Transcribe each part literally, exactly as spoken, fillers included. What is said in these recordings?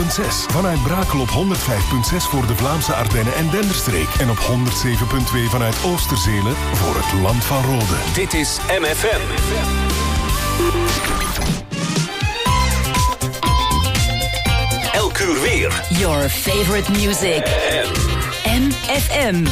punt zes. Vanuit Brakel op honderd vijf punt zes voor de Vlaamse Ardennen en Denderstreek. En op honderd zeven punt twee vanuit Oosterzelen voor het Land van Rode. Dit is M F M. Elk uur weer. Your favorite music. M F M.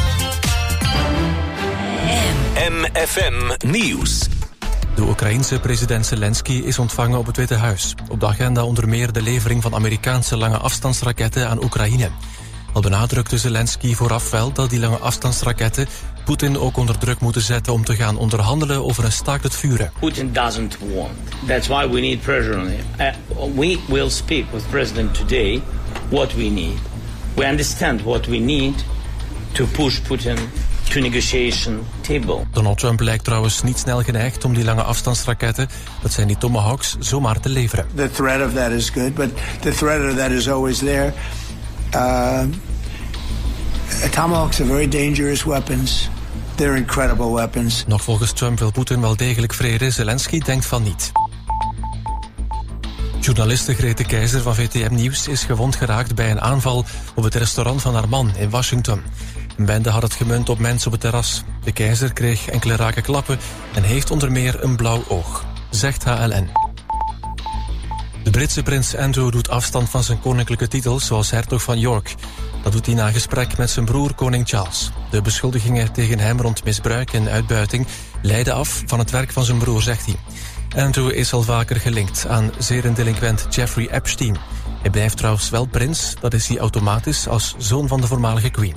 M F M Nieuws. De Oekraïense president Zelensky is ontvangen op het Witte Huis. Op de agenda onder meer de levering van Amerikaanse lange afstandsraketten aan Oekraïne. Al benadrukte Zelensky vooraf wel dat die lange afstandsraketten Poetin ook onder druk moeten zetten om te gaan onderhandelen over een staakt het vuren. Putin doesn't want. That's why we need pressure on him. Uh, we will speak with President today what we need. We understand what we need to push Putin to negotiation table. Donald Trump lijkt trouwens niet snel geneigd om die lange afstandsraketten, dat zijn die Tomahawks, zomaar te leveren. The threat of that is good, but the threat of that is always there. Uh, Tomahawks are very dangerous weapons. They're incredible weapons. Nog volgens Trump wil Poetin wel degelijk vrede. Zelensky denkt van niet. Journaliste Grete Keizer van V T M Nieuws is gewond geraakt bij een aanval op het restaurant van haar man in Washington. Een bende had het gemunt op mensen op het terras. De Keizer kreeg enkele rake klappen en heeft onder meer een blauw oog, zegt H L N. De Britse prins Andrew doet afstand van zijn koninklijke titel zoals hertog van York. Dat doet hij na gesprek met zijn broer koning Charles. De beschuldigingen tegen hem rond misbruik en uitbuiting leiden af van het werk van zijn broer, zegt hij. Andrew is al vaker gelinkt aan zedendelinquent Jeffrey Epstein. Hij blijft trouwens wel prins, dat is hij automatisch als zoon van de voormalige queen.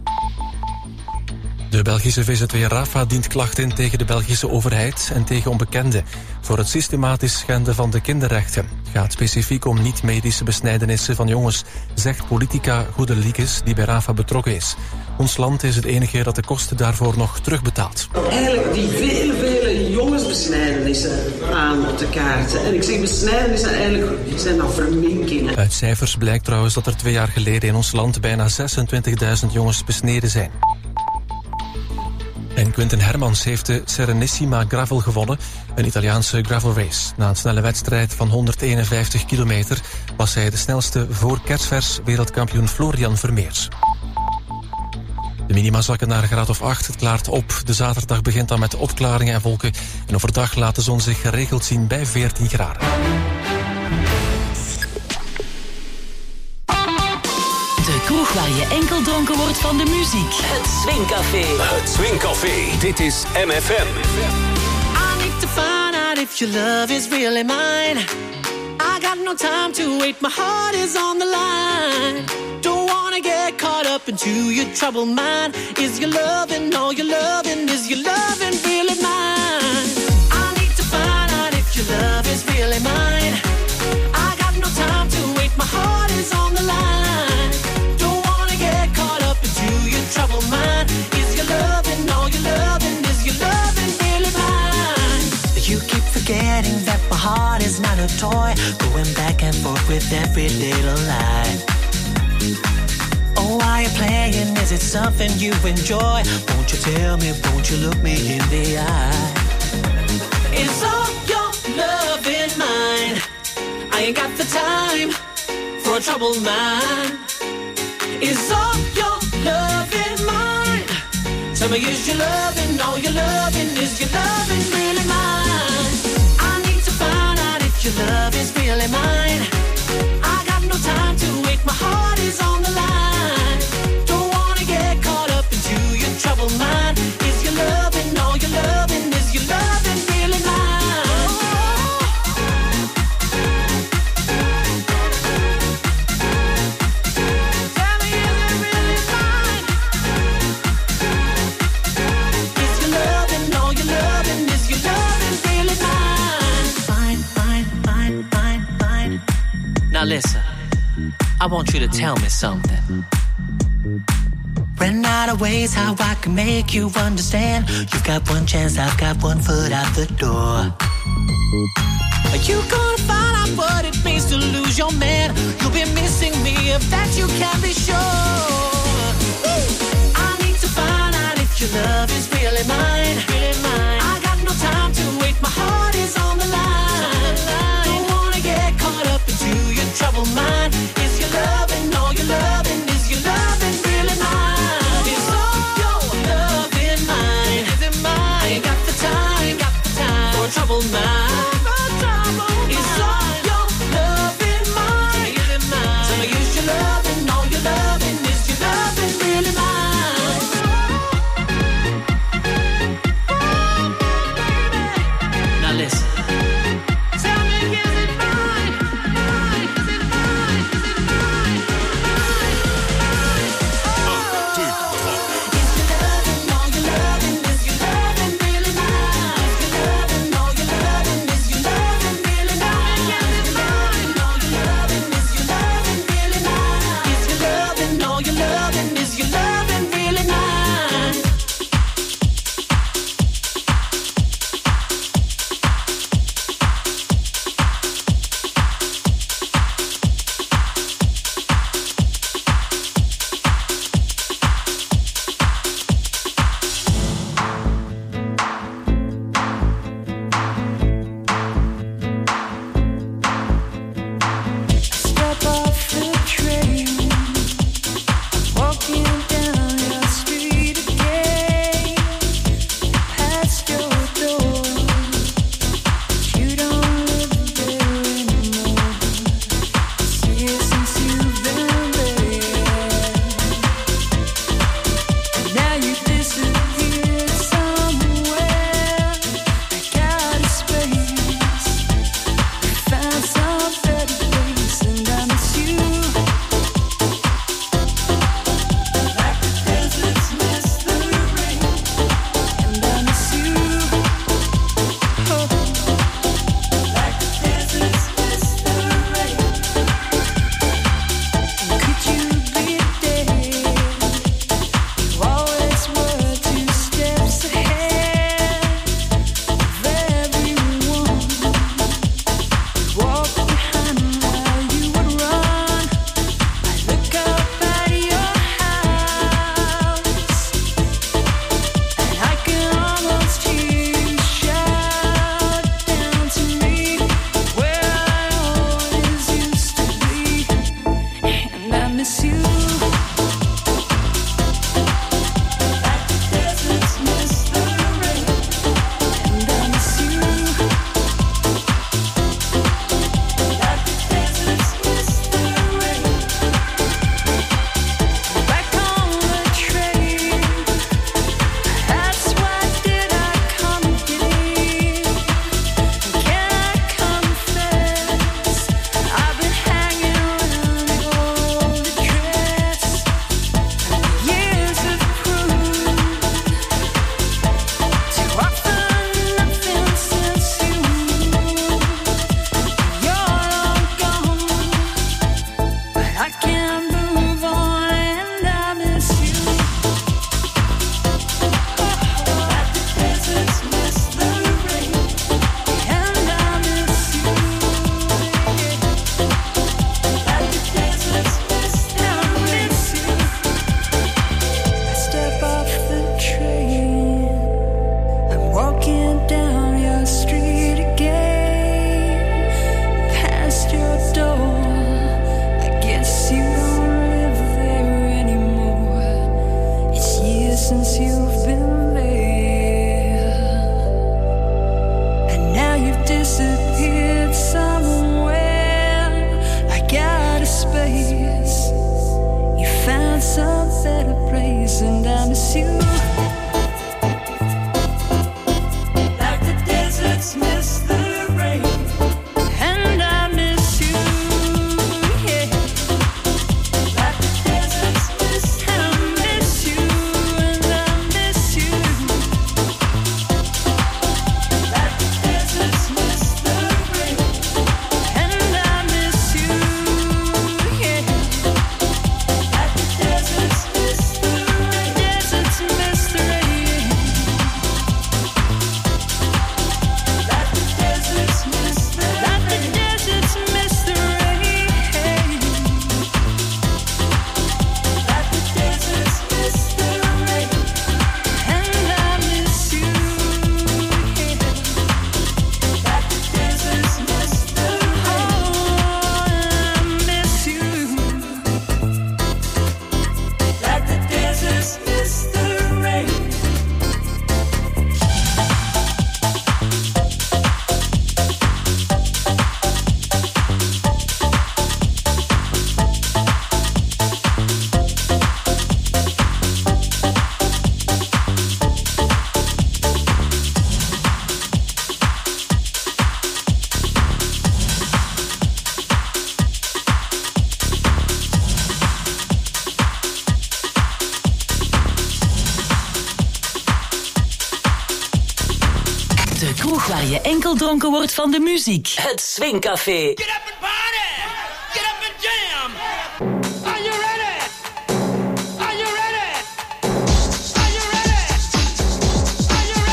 De Belgische V Z W Rafa dient klacht in tegen de Belgische overheid en tegen onbekenden voor het systematisch schenden van de kinderrechten. Het gaat specifiek om niet-medische besnijdenissen van jongens, zegt politica Goedeliekes die bij Rafa betrokken is. Ons land is het enige dat de kosten daarvoor nog terugbetaalt. Eigenlijk die vele, vele jongensbesnijdenissen aan op de kaarten. En ik zeg besnijdenissen, eigenlijk zijn dat verminkingen. Uit cijfers blijkt trouwens dat er twee jaar geleden in ons land bijna zesentwintigduizend jongens besneden zijn. En Quinten Hermans heeft de Serenissima Gravel gewonnen, een Italiaanse gravel race. Na een snelle wedstrijd van honderdeenenvijftig kilometer was hij de snelste voor kerstvers wereldkampioen Florian Vermeers. De minima zakken naar een graad of acht, het klaart op. De zaterdag begint dan met opklaringen en wolken. En overdag laat de zon zich geregeld zien bij veertien graden. De kroeg waar je enkel dronken wordt van de muziek. Het Swingcafé. Het Swingcafé. Dit is M F M. I need to find out if your love is really mine. I got no time to wait, my heart is on the line. Don't wanna get caught up into your troubled mind. Is your loving, all your loving, is your loving really mine? I need to find out if your love is really mine. I got no time to wait, my heart is on the line. Don't wanna get caught up into your troubled mind. Is your loving, all your loving, is your loving really mine? You keep forgetting that my heart is not a toy, going back and forth with every little lie. Oh, why you playing? Is it something you enjoy? Won't you tell me, won't you look me in the eye? Is all your love in mine? I ain't got the time for a troubled mind. Is all your love in mine? Tell me, is your loving, all your loving, is your loving really mine? I need to find out if your love is really mine. I got no time to wait, my heart is on the line. Don't wanna get caught up into your troubled mind. Is your loving, all your loving, is your loving really mine? Tell me, is it really mine? Is your loving, all your loving, is your loving really mine? Fine, fine, fine, fine, fine. Now listen, I want you to tell me something. Ran out of ways how I can make you understand. You've got one chance, I've got one foot out the door. Are you gonna find out what it means to lose your man? You'll be missing me, of that you can be sure. I need to find out if your love is really mine. Really mine. I got no time to wait, my heart is on the line. Don't wanna get caught up into your troubled mind. Is your miss you. Waar je enkel dronken wordt van de muziek. Het Swingcafé. Get up and party! Get up and jam! Are you ready? Are you ready? Are you ready? Are you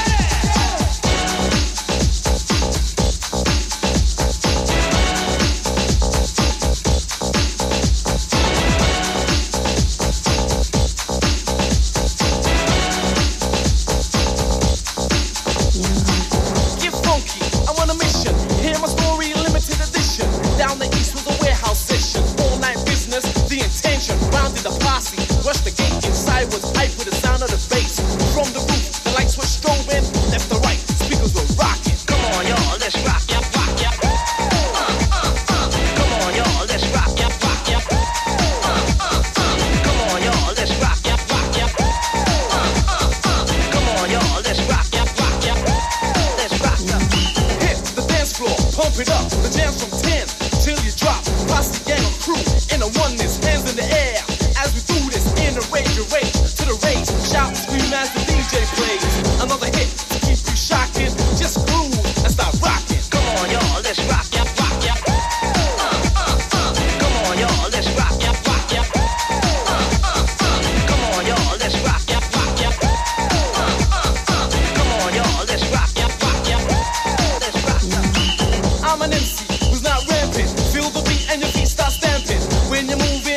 I'm an M C who's not rampant. Feel the beat and your feet start stamping. When you're moving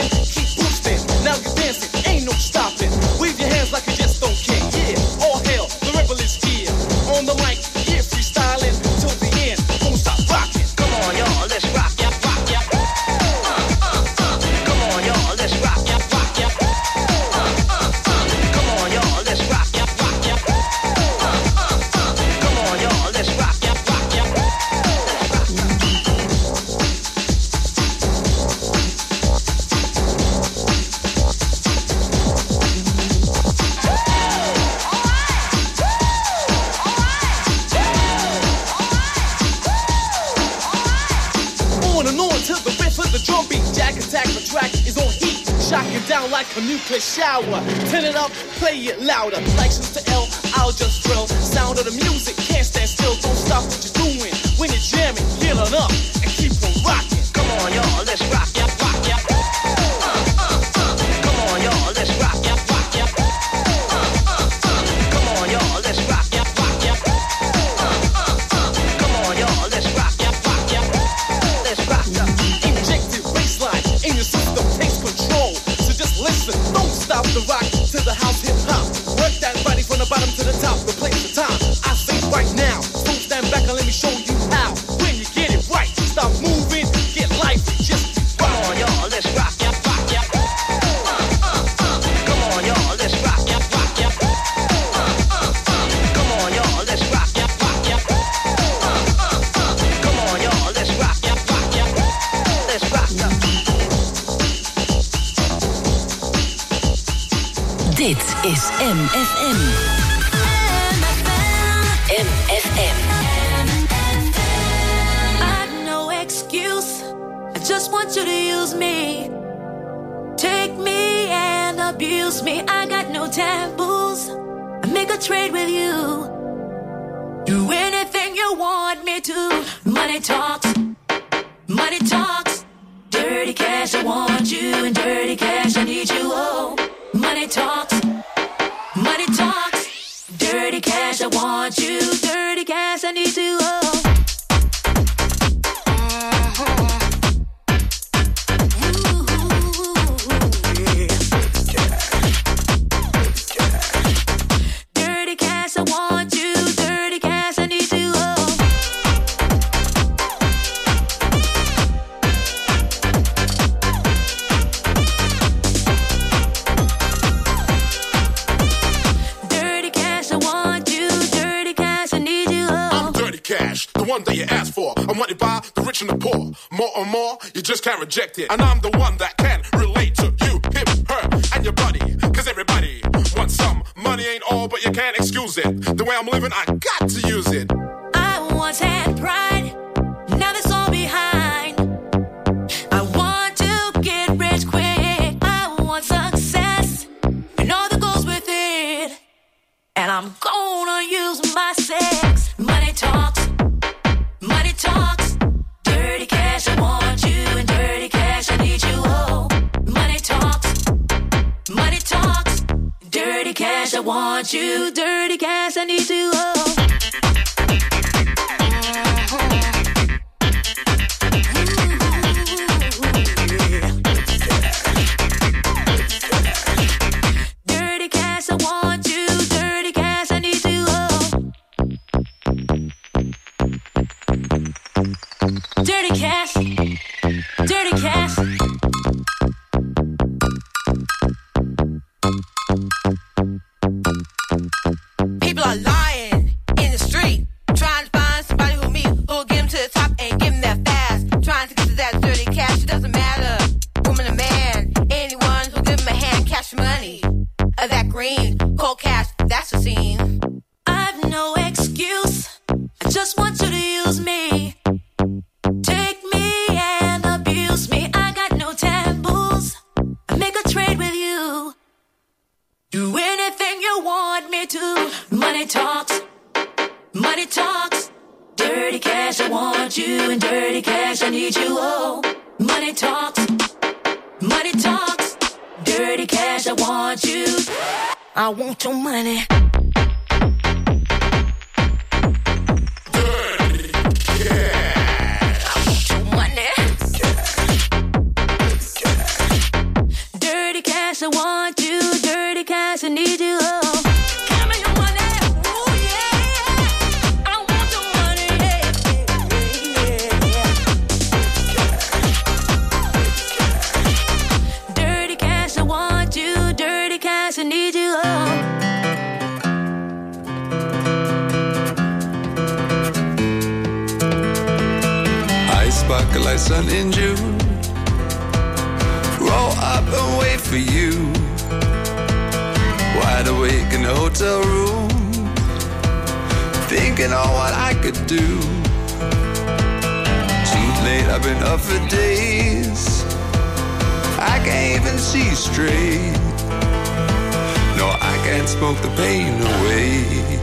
sound like a nuclear shower. Turn it up, play it louder. Like Sister L, I'll just drill. Sound of the music, can't stand still. Don't stop what you're doing. When you're jamming, get on up and keep on rocking. Come on, y'all, let's rock, yeah, rock, yeah. Uh, uh, uh. Come on, y'all, let's rock, yeah, rock, yeah. Uh, uh, uh. Come on, y'all, let's rock, yeah, rock, yeah. Uh, uh, uh. Come on, y'all, let's rock, yeah, rock, yeah. Let's rock, yeah. Injected baseline in your system takes control. So just listen, don't stop the rock to the house hip hop. Work that body from the bottom to the top. The place, the time. I say right now. Don't stand back and let me show you how. When you get it right, stop moving, get life, just rock. Come on, y'all, let's rock, yeah, rock, yeah. Uh, uh, uh. Come on, y'all, let's rock, yeah, rock, yeah. Uh, uh, uh. Come on, y'all, let's rock, yeah, rock, yeah. Uh, uh, uh. Come on, y'all, let's rock, yeah, rock, yeah. Let's rock, yeah. Dit is M F M. M F M. I've no excuse. I just want you to use me. Take me and abuse me. I got no taboos. I make a trade with you. Do anything you want me to. Money talks. Money talks. Dirty cash, I want you. And dirty cash, I need you. Oh, money talks. Money talks. Dirty cash, I want you. Dirty cash, I need you. Oh. One that you ask for. I'm wanted by the rich and the poor. More and more, you just can't reject it. And I'm the one that can relate to you, him, her, and your buddy. Cause everybody wants some. Money ain't all, but you can't excuse it. The way I'm living, I got to use it. I once had pride, now that's all behind. I want to get rich quick. I want success, and all that goes with it. And I'm gonna use my sex. Money talks. Money talks, dirty cash, I want you, and dirty cash, I need you, oh. Money talks, money talks, dirty cash, I want you, dirty cash, I need you, oh. Dirty cash, I want you, dirty cash, I need you, oh. Dirty cash, dirty cash. People are lying in the street, trying to find somebody who me, who'll get them to the top and give them that fast. Trying to get to that dirty cash, it doesn't matter, woman or man. Anyone who'll give them a hand, cash money. Of that green, cold cash, that's the scene. I've no excuse, I just want you to use me. Take me and abuse me. I got no taboos. I make a trade with you. Do anything you want me to. Money talks. Money talks. Dirty cash, I want you. And dirty cash, I need you. Oh, money talks. Money talks. Dirty cash, I want you. I want your money. Dirty cash, I want you. Dirty cash, I need you. Oh, give me your money. Ooh, yeah, yeah. I want your money. Yeah, yeah, yeah. Dirty cash, I want you. Dirty cash, I need you. Oh. I sparkle like sun in June. Roll up and wait for you. Wide awake in the hotel room, thinking on what I could do. Too late, I've been up for days. I can't even see straight. No, I can't smoke the pain away.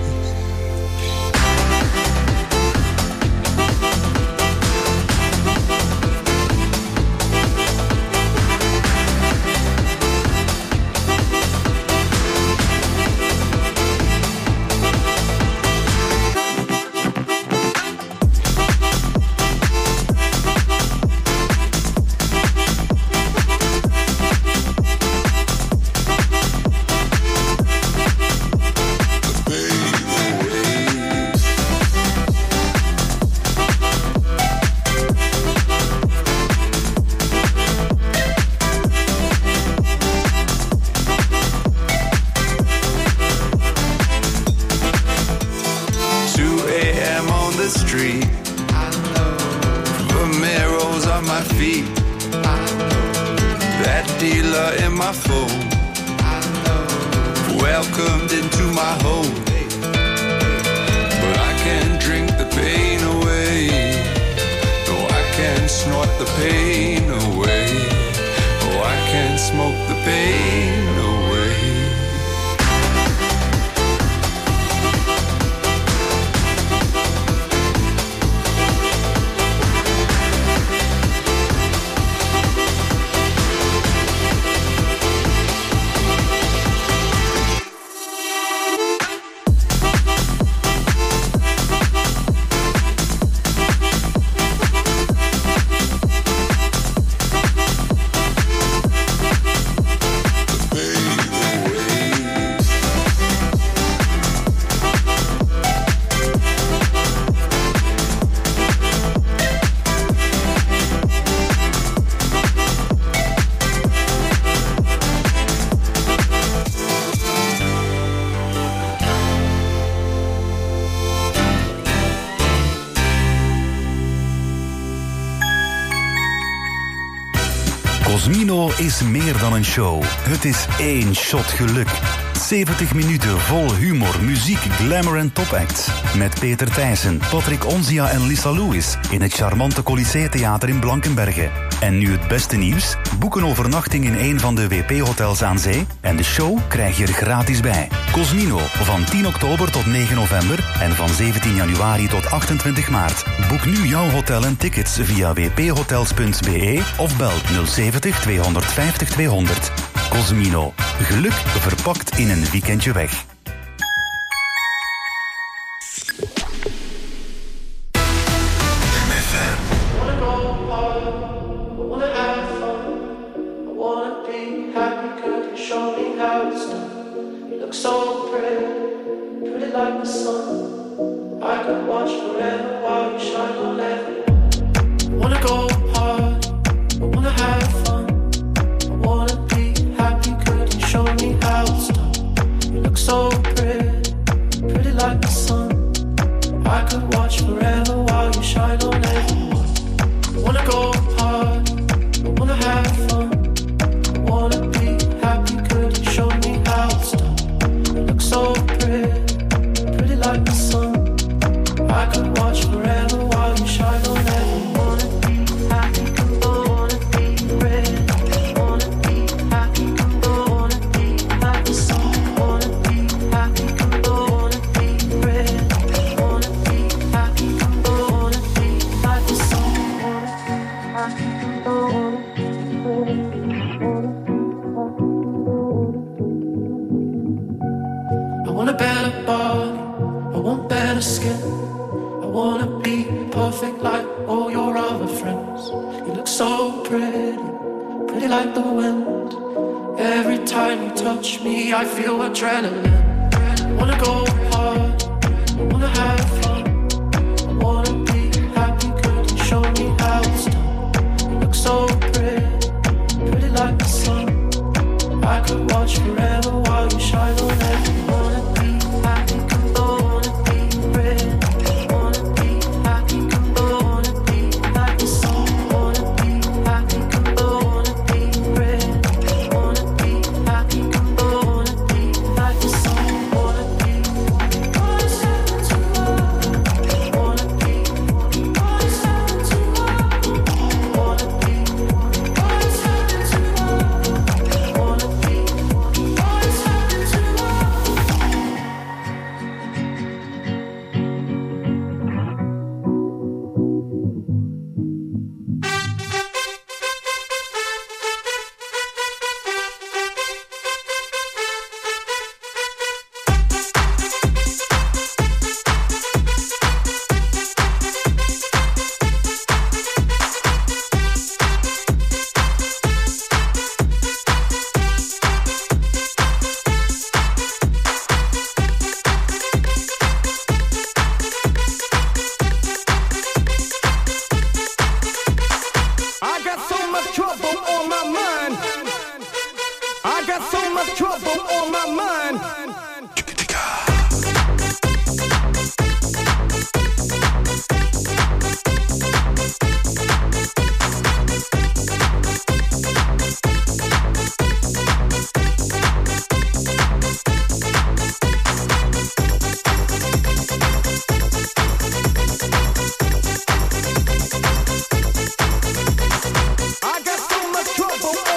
Cosmino is meer dan een show. Het is één shot geluk. zeventig minuten vol humor, muziek, glamour en topacts. Met Peter Thijssen, Patrick Onzia en Lisa Lewis in het charmante Colisée Theater in Blankenberge. En nu het beste nieuws. Boek een overnachting in een van de W P-hotels aan zee en de show krijg je er gratis bij. Cosmino, van tien oktober tot negen november en van zeventien januari tot achtentwintig maart. Boek nu jouw hotel en tickets via w p hotels punt b e of bel nul zeventig tweehonderdvijftig tweehonderd. Cosmino, geluk verpakt in een weekendje weg.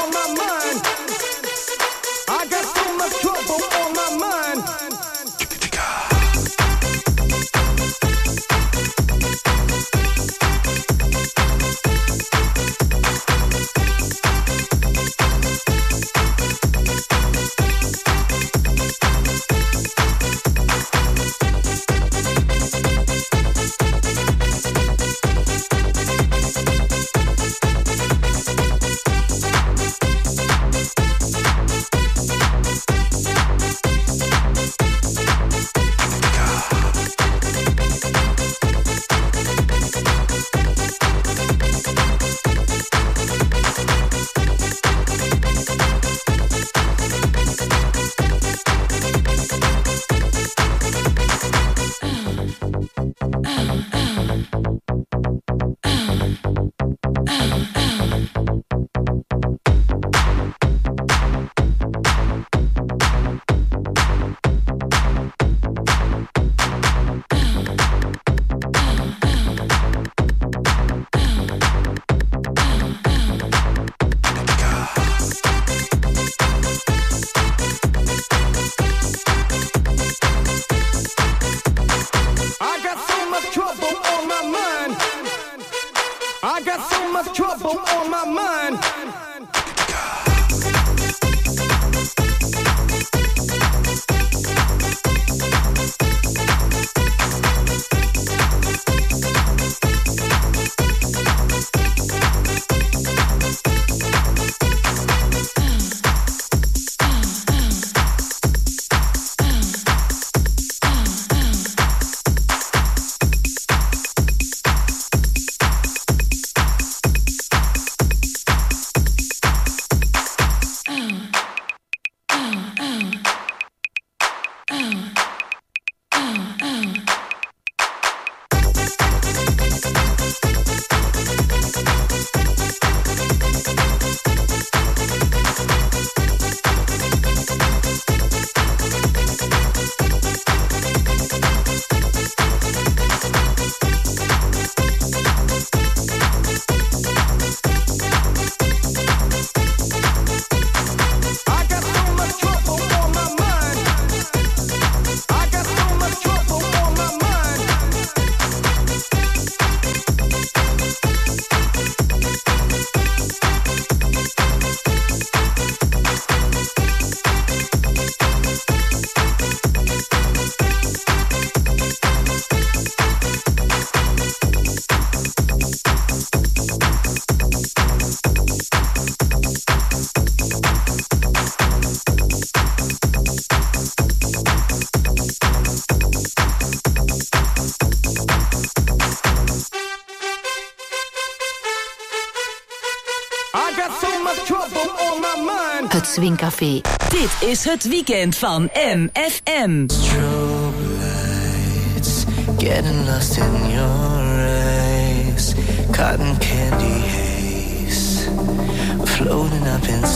on my mind. I got so much trouble on my mind. Het Swing Café. Dit is het weekend van M F M. Strobe lights, getting lost in your eyes. Cotton candy haze, floating up in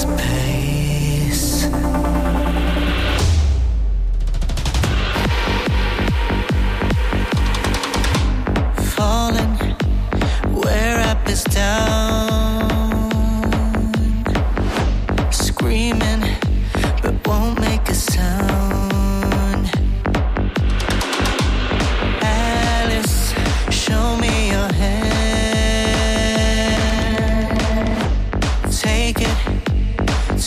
space. Falling where up is down. Screaming, but won't make a sound. Alice, show me your hand. Take it,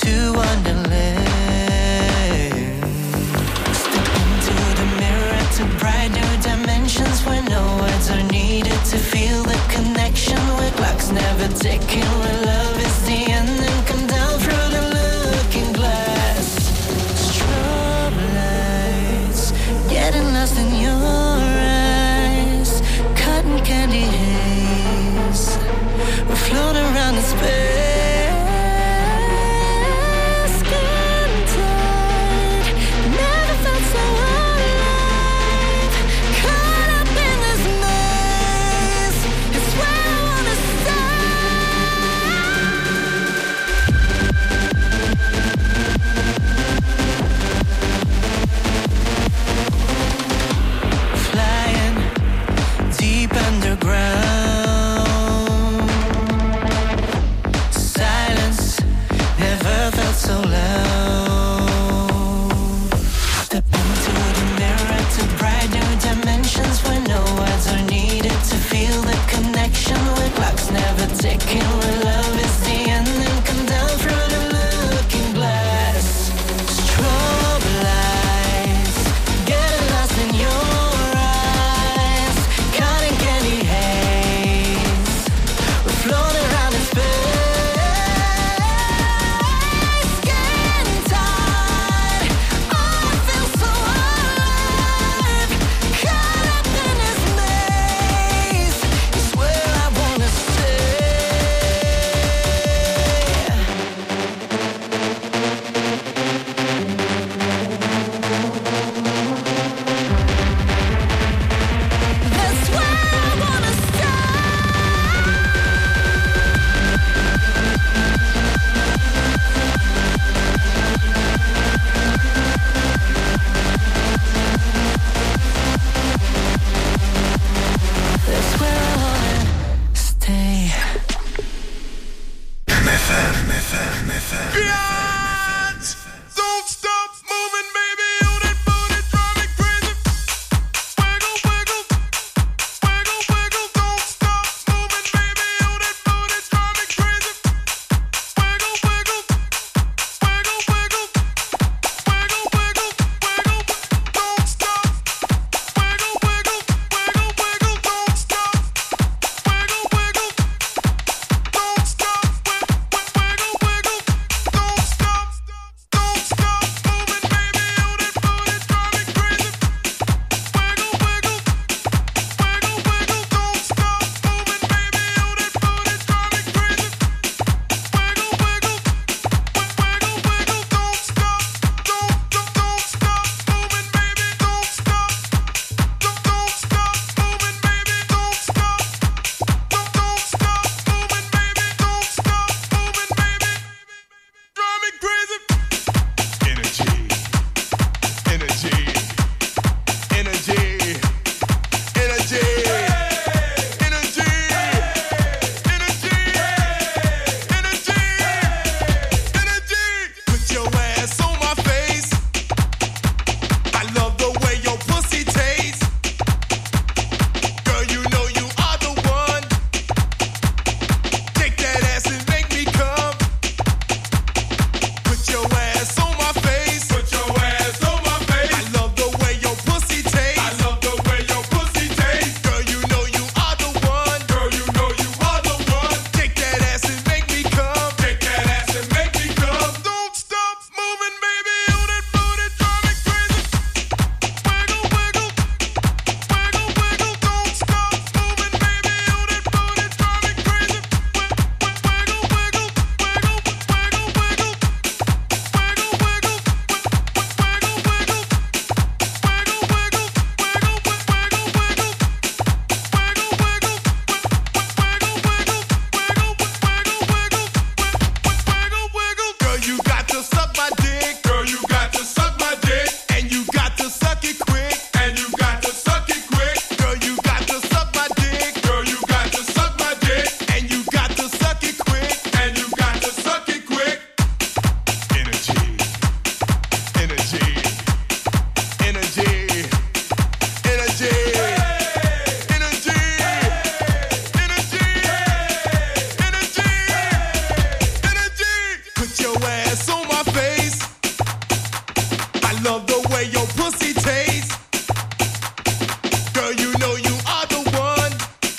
your ass on my face. I love the way your pussy tastes. Girl, you know you are the one.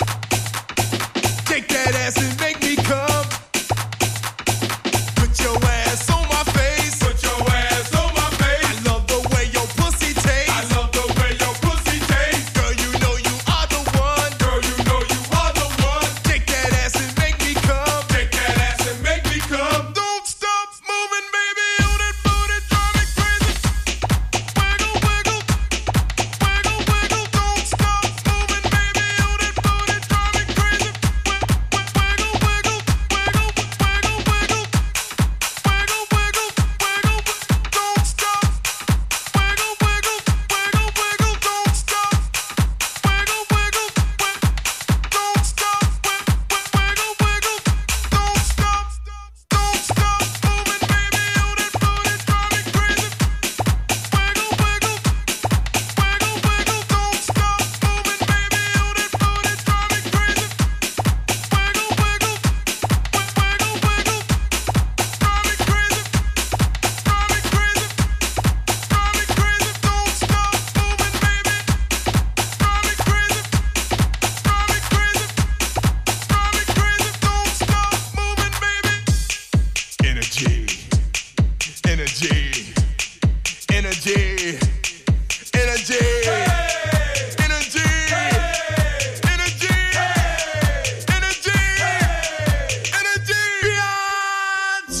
Take that ass and make me come. Put your ass on my face. Put your ass on my face. I love the way your pussy tastes. I love the way your pussy tastes. Girl, you know you are the one. Girl, you know you are the one. Take that ass and make me come. Take that ass and make me come. Don't stop moving, baby. On that booty, drive me crazy. Wiggle, wiggle, wiggle, wiggle. Don't stop moving, baby. On that booty, drive me crazy. Wiggle, wiggle, wiggle, wiggle, wiggle, wiggle, wiggle, wiggle. Don't stop. Wiggle, wiggle, wiggle, wiggle. Don't stop. Wiggle, wiggle, don't stop. Wiggle, wiggle, don't stop. Don't stop moving, baby. On that booty, drive me crazy. Wiggle, wiggle, wiggle, wiggle. Don't stop moving, baby. On that booty, drive me crazy. Wiggle, wiggle, wiggle, wiggle, drive me crazy. Drive me crazy. Drive me crazy. Don't stop moving, baby. Drive me crazy. Drive me crazy. Drive me crazy. Don't stop moving, baby. Energy, energy, energy, energy, energy, energy, energy, energy, biatch.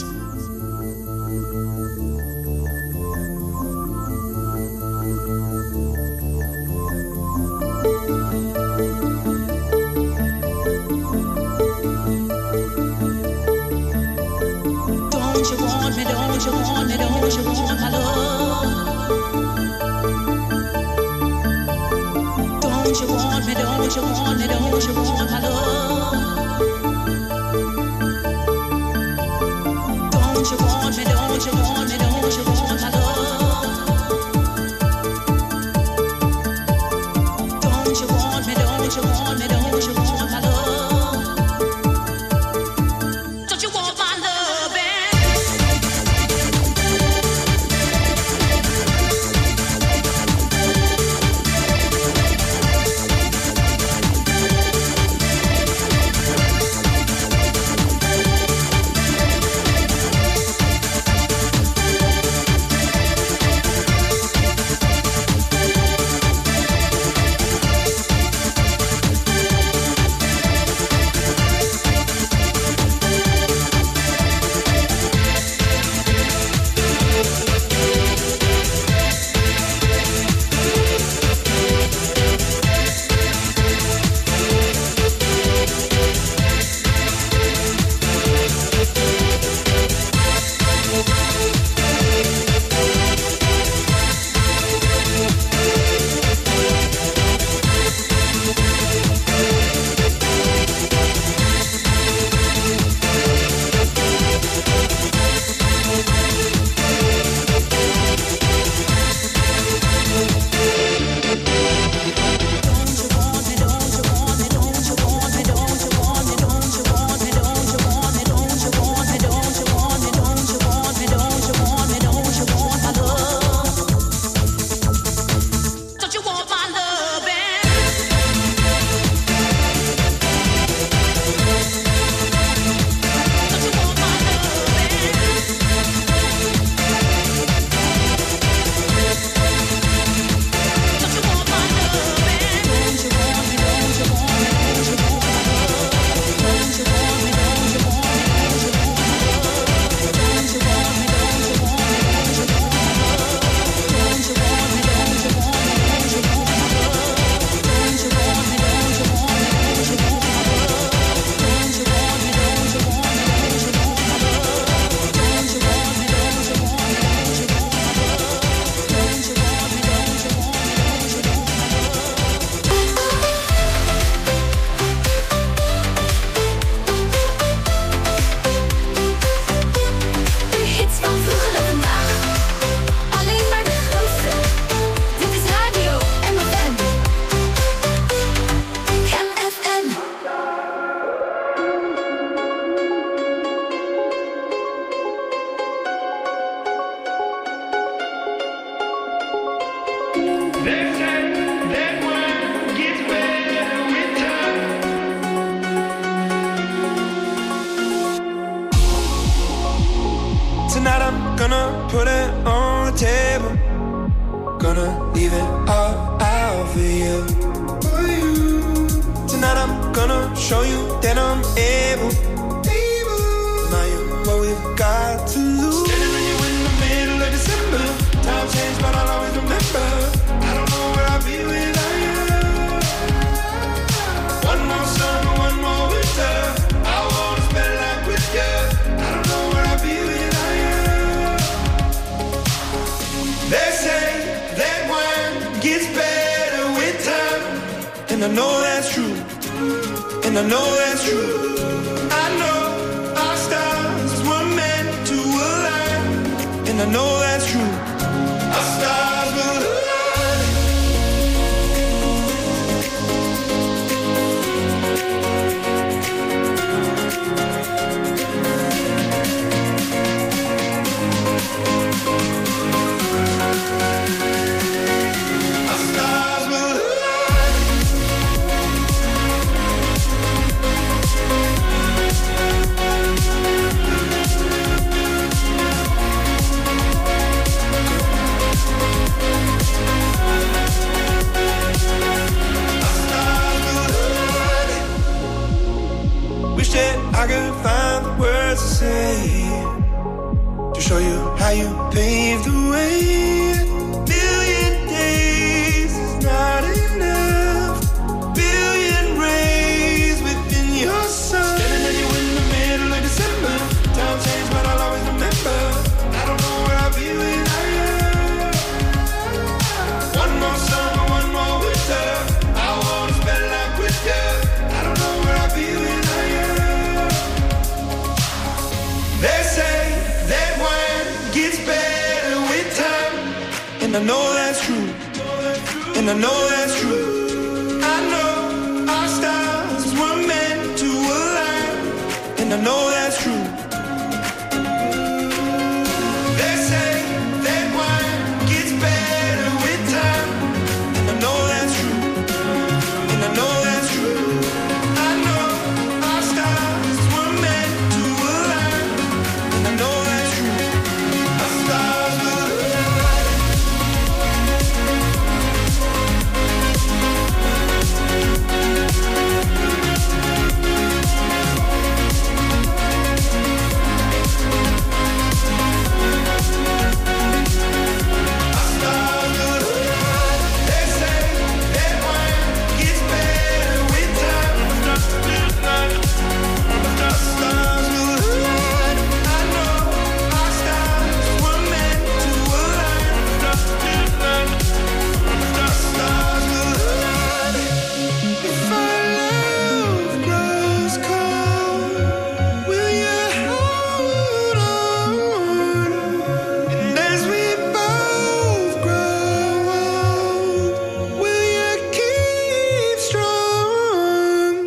Don't you want me, don't you want me, don't you want my love? Don't you want me, don't you want me, don't you want my love? Don't you want me, don't you want me, don't you want my love? Don't you want me, don't you want me, don't you want my love? Don't you want my love? Don't I'm gonna put it on the table. Gonna leave it all out for you. For you. Tonight I'm gonna show you that I'm able. Able. Now you're what we've got to lose. Standing with you in the middle of December. Time changed, but I'll always remember. I don't know where I'll be without you. One more summer, one more winter. I wanna spend life with you. I don't know where I'll be without you. They say that wine gets better with time, and I know that's true, and I know that's true. I know our stars were meant to align, and I know that's true. Our stars will align. I could find the words to say to show you how you paved the way. Billion days is not enough. Billion rays within your sun. Standing with you in the middle of December. Time changed, but I'll always remember. I don't know where I'll be without you. One more summer, one more winter. I wanna spend life with you. I don't know where I'll be without you. They say that wine gets better with time, and I know that's true, and I know that's true. I know our stars were meant to align, and I know that's true. They say that wine gets better with time, and I know that's true, and I know that's true. I know our stars were meant to align. I know that's true. Our stars will align. Our stars will align. They say that wine gets better with time. Our stars will align. I know our stars were meant to align. Our stars will align. If our love grows cold, will you hold on? And as we both grow old, will you keep strong?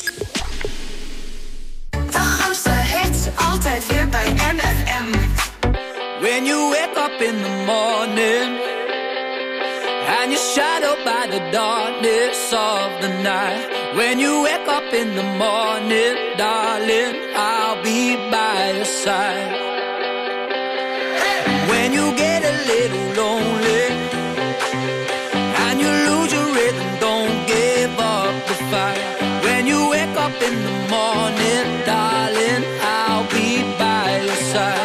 De grootste hits altijd weer bij M F M. When you wake up in the morning and you're shadowed by the darkness of the night. When you wake up in the morning, darling, I'll be by your side. When you get a little lonely and you lose your rhythm, don't give up the fight. When you wake up in the morning, darling, I'll be by your side.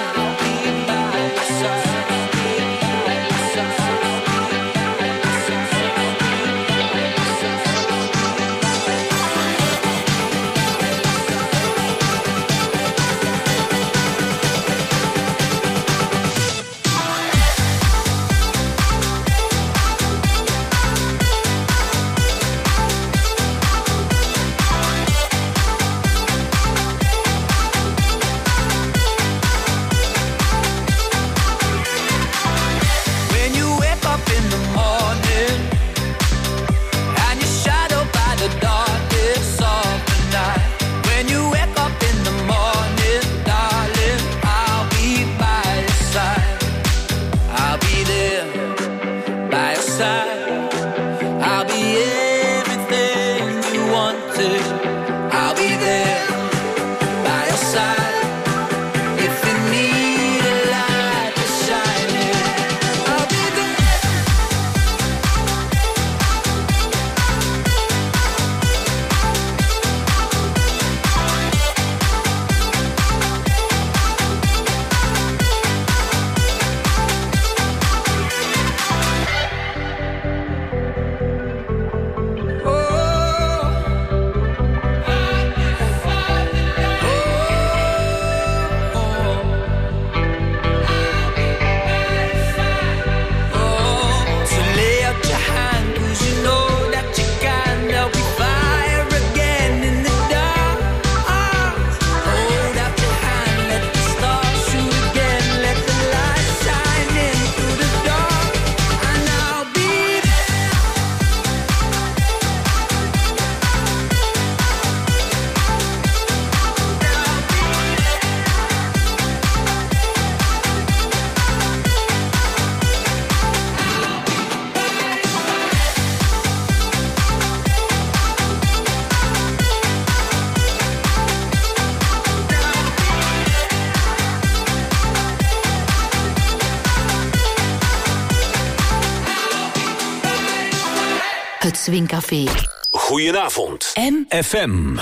Het Swingcafé. Goedenavond. M F M.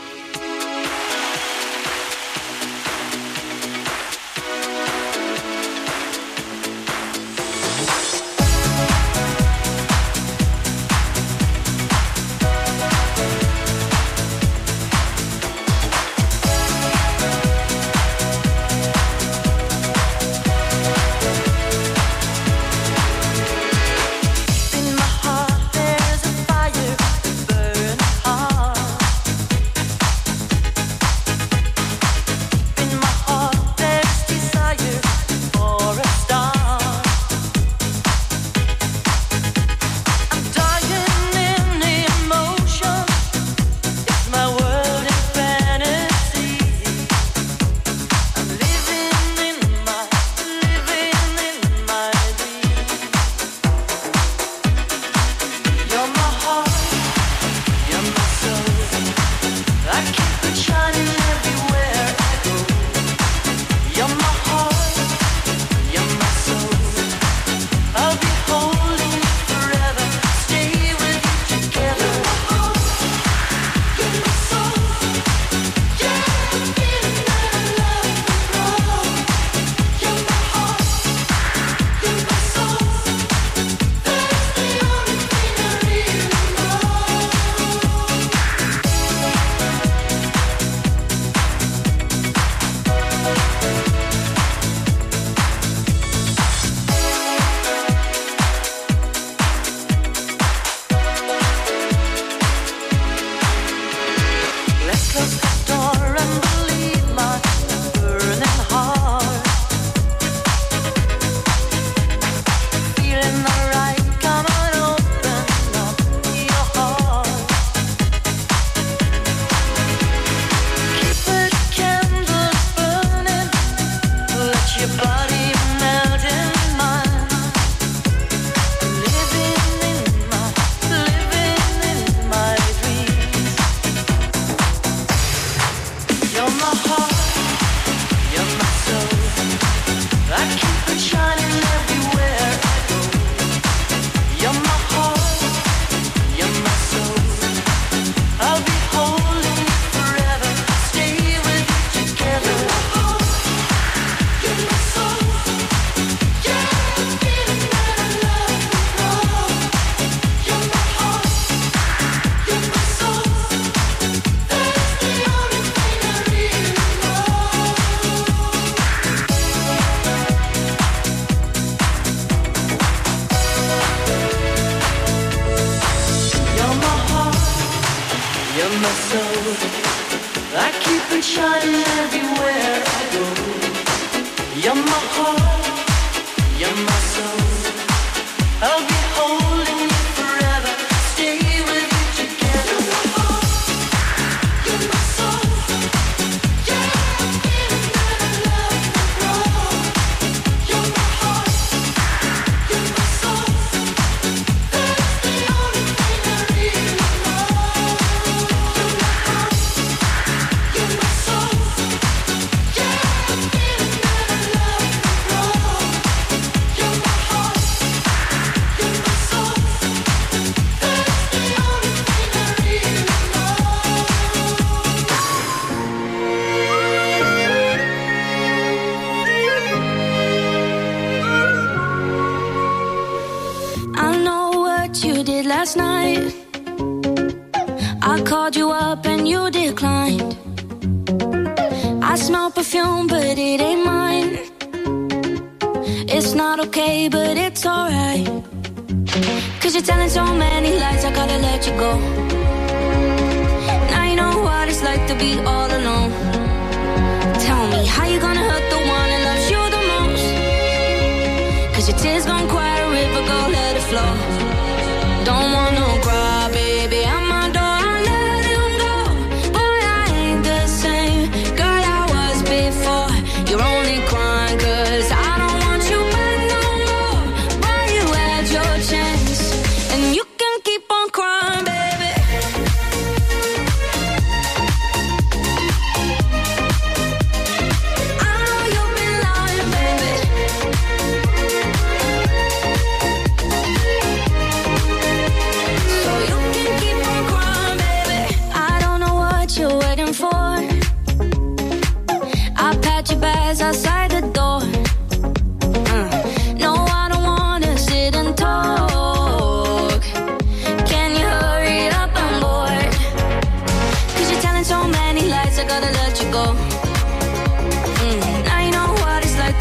Last night I called you up and you declined. I smell perfume but it ain't mine. It's not okay but it's alright. Cause you're telling so many lies, I gotta let you go. Now you know what it's like to be all alone. Tell me how you gonna hurt the one that loves you the most. Cause your tears gon' quiet a river, go let it flow. Don't want no cry, baby, I'm my door, I let him go. Boy, I ain't the same girl I was before. You're only crying cause I don't want you back no more. Boy, you had your chance, and you can keep on crying, baby. I know you've been lying, baby. So you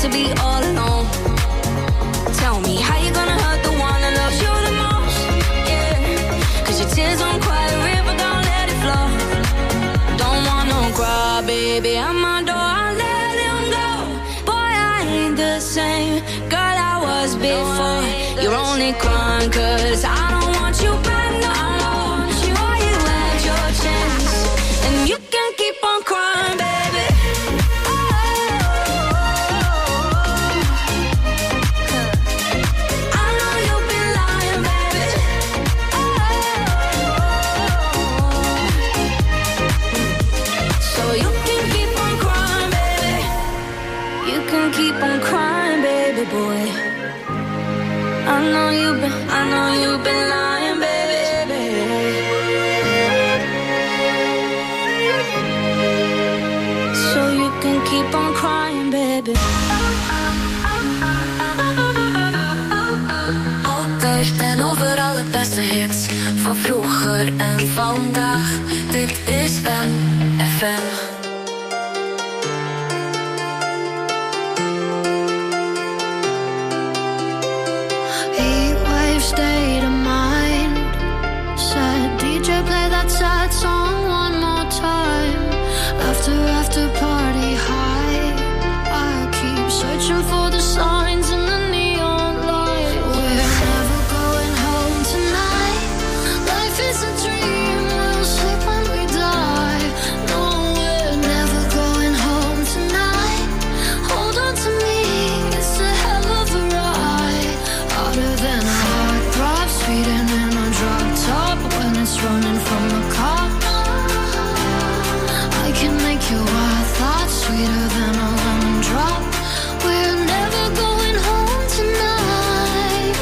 to be all alone. Tell me how you gonna hurt the one that loves you the most. Yeah, cause your tears don't cry a river, don't let it flow. Don't want no cry, baby, I'm my door, I let him go. Boy, I ain't the same girl I was before. You're only crying cause I don't want you back no more. Boy, you had your chance and you can keep on crying, baby. I know you've been lying, baby. So you can keep on crying, baby. You can keep on crying, baby boy. I know you've been, I know you've been lying, baby. So you can keep on crying, baby. Altijd en overal het beste hits van vroeger en vandaag. Dit is M F M. State of mind. Said D J play that sad song one more time. After after party high, I keep searching for the signs in the neon light. We're never going home tonight. Life is a dream, we'll sleep when we die. No, we're never going home tonight. Hold on to me, it's a hell of a ride. Harder than a speeding in a drop top when it's running from the cops. I can make your wild thoughts sweeter than a lemon drop. We're never going home tonight.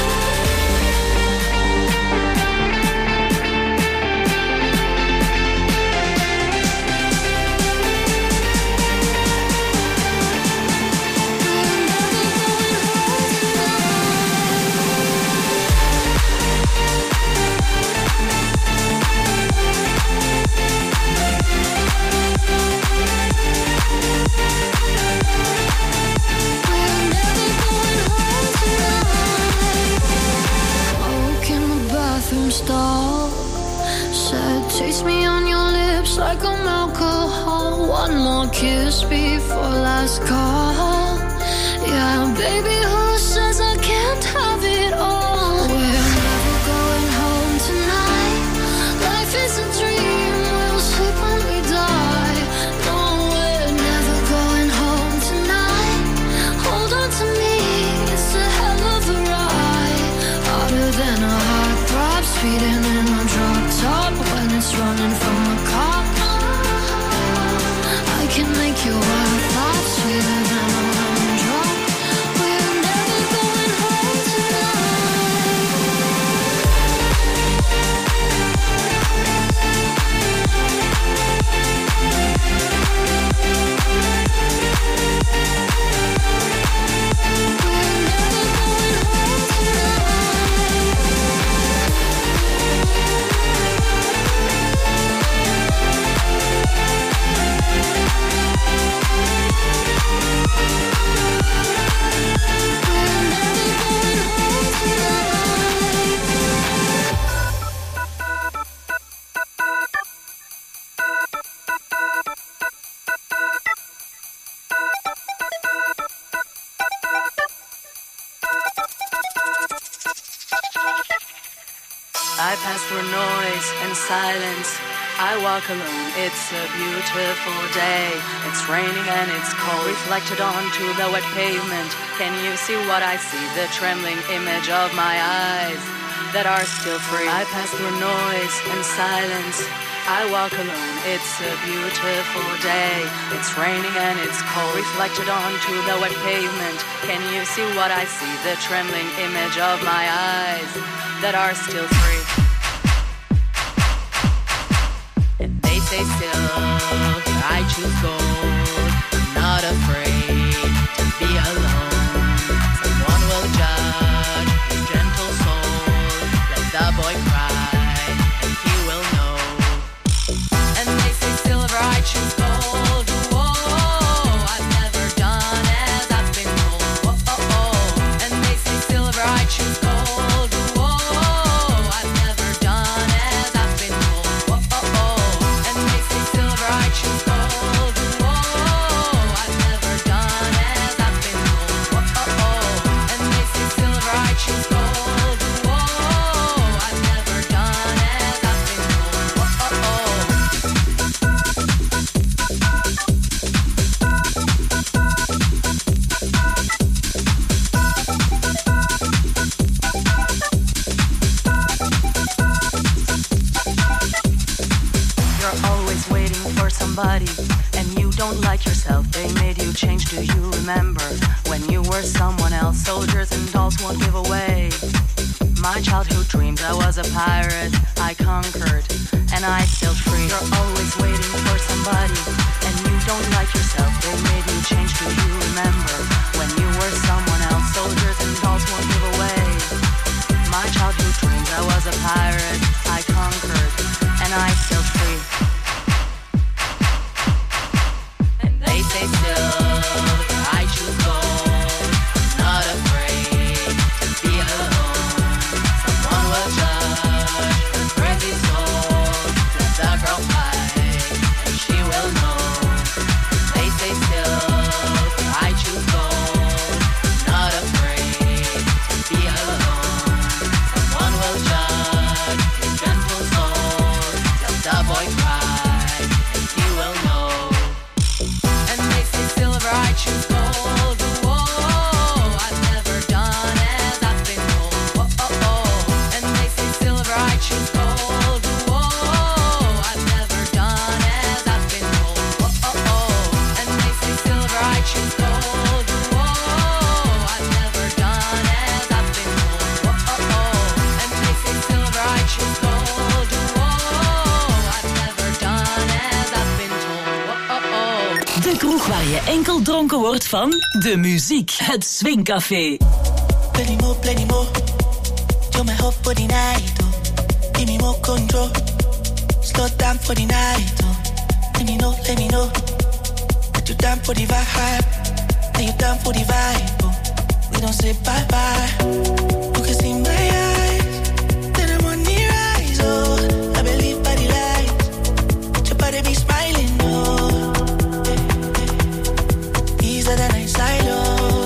Stall. Said, taste me on your lips like I'm alcohol. One more kiss before last call. Yeah, baby, who says I can't have it all? We're never going home tonight. Life is a dream, we'll sleep when we die. No, we're never going home tonight. Hold on to me, it's a hell of a ride. Harder than a heart throb, speeding in a drop top when it's running from the cops. I can make your wild thoughts sweeter than a lemon drop. We're never going home I pass through noise and silence. I walk alone, it's a beautiful day. It's raining and it's cold, reflected onto the wet pavement. Can you see what I see? The trembling image of my eyes that are still free. I pass through noise and silence. I walk alone, it's a beautiful day. It's raining and it's cold, reflected onto the wet pavement. Can you see what I see? The trembling image of my eyes that are still free. And they say still, I choose gold. I'm not afraid to be alone. Someone will judge his gentle soul. Let the boy cry, and he will know. And they say silver, I choose gold. Whoa, I've never done as I've somebody and you don't like yourself, they made you change. Do you remember when you were someone else? Soldiers and dolls won't give away my childhood dreams. I was a pirate, I conquered, and I sailed free. You're always waiting for somebody and you don't like yourself, they made you change. Do you remember when you were someone else? Soldiers and dolls won't give away my childhood dreams. I was a pirate, I conquered, and I sailed free. And they say still, I choose gold, not afraid to be alone. Someone will judge her crazy soul. Let the girl fight, and she will know. They say still, I choose gold, not afraid to be alone. Someone will judge his gentle soul. Let the boy cry, and he will know. And they say silver, I choose gold. Whoa, I've never done as I've been told. Whoa, oh, oh. And they say silver, I choose gold. Whoa, I've never done as I've been told. Whoa, oh, oh. And they say silver, I choose gold. Whoa, I've never done as I've been told. Whoa, oh, oh. And they say silver, I choose gold. Whoa, I've never done as I've been told. Whoa, oh, oh. De kroeg waar je enkel dronken wordt van de muziek. Het Swingcafé. Plenty more, plenty more. You're my hope for the night, oh. Give me more control. Slow down for the night, oh. Let me know, let me know. That you're down for the vibe. That you're down for the vibe, oh. We don't say bye-bye. You can see my eyes. Then I'm on the rise, oh. I believe by the lights. Your body be smiling, oh. Easier than I silo.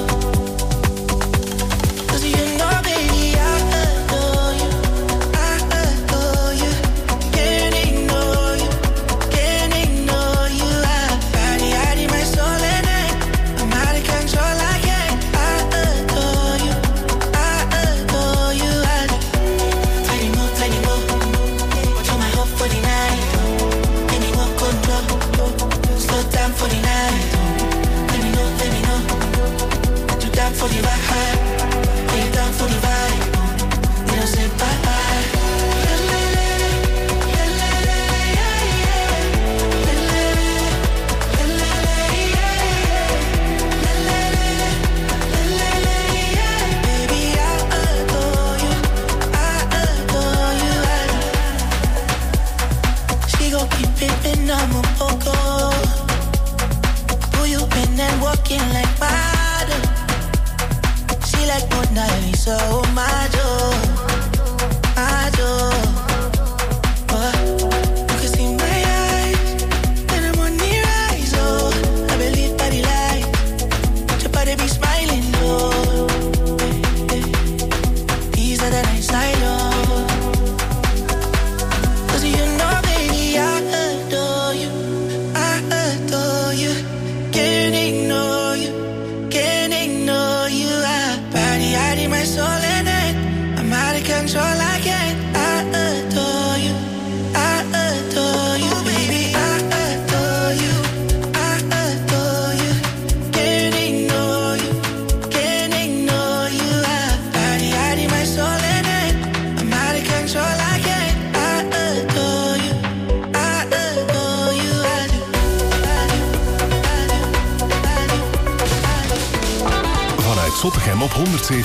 Cause you know, baby, I adore you. I adore you. Can't ignore you. Can't ignore you. I body, I need my soul and I. I'm out of control, I can't. I adore you. I adore you. I plenty more, plenty more. You're my hope for the night. Give me more control. Slow down for the night. Let me know, let me know. That you're down for the vibe. That you're down for the vibe. We don't say bye-bye. Baby, I adore you. I adore you. She gon' keep pimpin', I'm a poco. Who you been and walking like water? She like Mona Lisa, oh my joy, my joy. Oh, you can see my eyes, and I'm on the rise, oh. I believe by the light, your body be smiling, oh. Easier than I silo. Cause you know, baby, I adore you. I adore you. Can't ignore you. Can't ignore you. I body, I need my soul and I. I'm out of control, I can't. I adore you. I adore you, baby. I adore you. I adore you. Can't ignore you. Can't ignore you. I body, I need my soul and I. I'm out of control, I can't. I adore you. I adore you. I do. Vanuit Zottegem op honderd zeven.